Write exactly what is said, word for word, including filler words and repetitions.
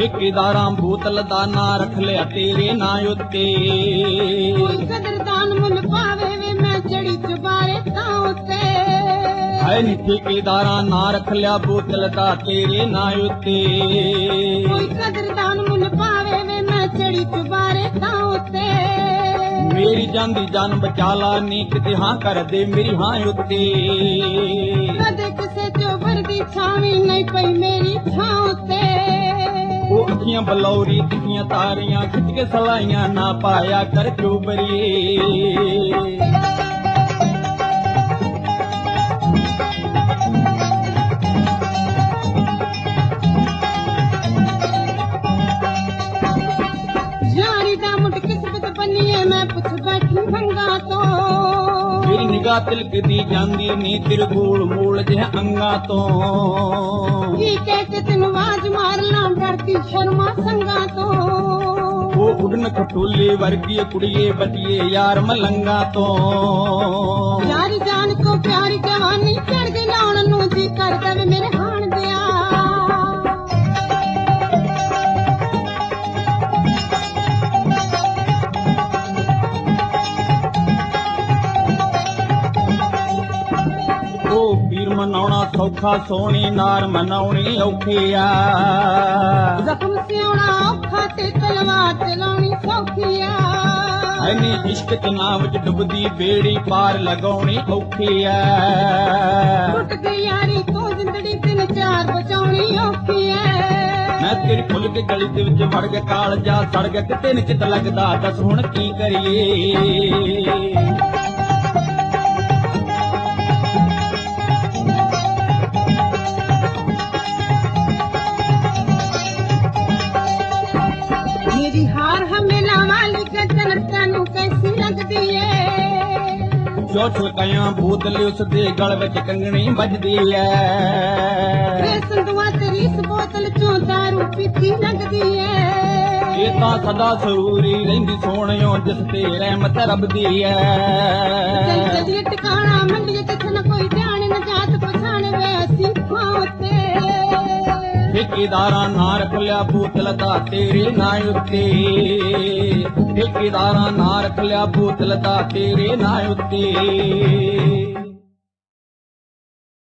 ਠੇਕੇਦਾਰਾਂ ਬੋਤਲ ਦਾ ਨਾਂ ਰੱਖ ਲਿਆ ਤੇਰੇ ਨਾਂ ਉੱਤੇ। ਕੋਈ ਕਦਰਦਾਨ ਮੁੱਲ ਪਾਵੇ ਵੇ ਮੈਂ ਚੜੀ ਚੁਬਾਰੇ ਤਾਂ ਉੱਤੇ। ਹਾਏ ਨੀ ਠੇਕੇਦਾਰਾਂ ਨਾਂ ਰੱਖ ਲਿਆ ਬੋਤਲ ਦਾ ਤੇਰੇ ਨਾਂ ਉੱਤੇ। ਕੋਈ ਕਦਰਦਾਨ ਮੁੱਲ ਪਾਵੇ ਵੇ ਮੈਂ ਚੜੀ ਚੁਬਾਰੇ ਤਾਂ ਉੱਤੇ। ਮੇਰੀ ਜਾਂਦੀ ਜਾਨ ਬਚਾ ਲਾ ਨੀ ਕਿਤੇ ਹਾਂ ਕਰ ਦੇ ਮੇਰੀ ਹਾਂ ਉੱਤੇ। ਕਦੇ ਕਿਸੇ ਚੋਬਰ ਦੀ ਛਾਵੀ ਨਹੀਂ ਪਈ ਮੇਰੀ ਥਾਂ ਉੱਤੇ। ਉਹ ਅੱਖੀਆਂ ਬਲੌਰੀ ਤਿੱਖੀਆਂ ਤਾਰੀਆਂ ਖਿੱਚ ਕੇ ਸਲਾਈਆਂ ਨਾ ਪਾਇਆ ਕਰ ਚੋਬਰੀ। ਯਾਰੀ ਦਾ ਮੁੱਢ ਕਿਸਮਤ ਬੰਨੀਏ ਮੈਂ ਪੁੱਛ ਬੈਠੀ ਭੰਗਾ ਤੋਂ। ਮੇਰੀ ਨਿਗਾਹ ਤਿਲਕਦੀ ਜਾਂਦੀ ਨੀ ਤੇਰੇ ਗੋਲ ਮੋਲ ਜਿਹਾ ਅੰਗਾਂ ਤੋਂ। ਕੀ ਕਹਿ ਕੇ ਤੈਨੂੰ ਆਵਾਜ਼ ਮਾਰ ਲਾਂ ਡਰਦੀ ਸ਼ਰਮਾ ਸੰਗਾਂ ਤੋਂ। ਉਹ ਉਡਨ ਖਟੋਲੇ ਵਰਗੀ ਕੁੜੀਏ ਬਚੀਏ ਯਾਰ ਮਲੰਗਾ ਤੋਂ। ਯਾਰੀ ਜਾਨ ਕੋ ਪਿਆਰੀ ਜਵਾਨੀ ਚੜ ਗਈ ਲਾਉਣ ਨੂੰ ਜੀ ਕਰਦਾ ਵੇ ਮੇਰੇ ਹਾਣ ਦਿਆ। ਮਨਾਉਣਾ ਸੌਖਾ ਸੋਹਣੀ ਨਾਰ ਮਨਾਉਣੀ ਔਖੀ ਆ। ਜ਼ਖਮ ਸਿਉਣਾ ਔਖਾ ਤੇ ਤਲਵਾਰ ਚਲਾਉਣੀ ਸੌਖੀ ਆ। ਐਨੀ ਇਸ਼ਕ ਚ ਨਾਮ ਵਿੱਚ ਡੁੱਬਦੀ ਬੇੜੀ ਪਾਰ ਲਗਾਉਣੀ ਔਖੀ ਆ। ਟੁੱਟ ਗਈ ਯਾਰੀ ਤੋਂ ਜ਼ਿੰਦਗੀ ਤਿੰਨ ਚਾਰ ਬਚਾਉਣੀ ਔਖੀ ਐ। ਮੈਂ ਤੇਰੀ ਫੁੱਲ ਕੇ ਗਲੀ ਦੇ ਵਿੱਚ ਵੜ ਗਿਆ ਕਾਲ ਜਾ ਸੜ ਗਿਆ ਕਿਤੇ ਨੀ ਚਿੱਤ ਲੱਗਦਾ ਦੱਸ ਹੁਣ ਕੀ ਕਰੀਏ। ਮੇਰੀ ਹਾਰ ਹਮੇਲਾ ਵਾਲੀ ਗਜਨ ਤੈਨੂੰ ਕੈਸੀ ਲੱਗਦੀ ਏ। ਜੋ ਛਲਕਾਇਆ ਬੋਤਲ ਉਸ ਦੇ ਗਲ ਵਿੱਚ ਕੰਗਣੀ ਵੱਜਦੀ ਐ। ਵੇ ਸੰਦੂਆ ਤੇਰੀ ਇਸ ਬੋਤਲ ਚੋਂ ਦਾਰੂ ਪੀਤੀ ਲੱਗਦੀ ਏ। ਇਹ ਤਾਂ ਸਦਾ ਸਰੂਰੀ ਰਹਿੰਦੀ ਸੋਹਣਿਓ ਜਿਸ ਤੇ ਰਹਿਮਤ ਰੱਬ ਦੀ ਐ। ਚੱਲ ਚੱਲੀਏ ਟਿਕਾਣਾ ਮੰਡੀਏ ਕਿਥੇ ਨਾ ਕੋਈ ਧਿਆਨ ਨਾ ਜਾਤ ਪਛਾਣ ਵੇ ਅਸੀਂ ਥਾਂ ਉੱਤੇ। ਠੇਕੇਦਾਰਾਂ ਨਾਂ ਰੱਖ ਲਿਆ ਬੋਤਲ ਦਾ ਤੇਰੇ ਨਾਂ ਉੱਤੇ। ਠੇਕੇਦਾਰਾਂ ਨਾਂ ਰੱਖ ਲਿਆ ਬੋਤਲ ਦਾ ਤੇਰੇ ਨਾਂ ਉੱਤੇ।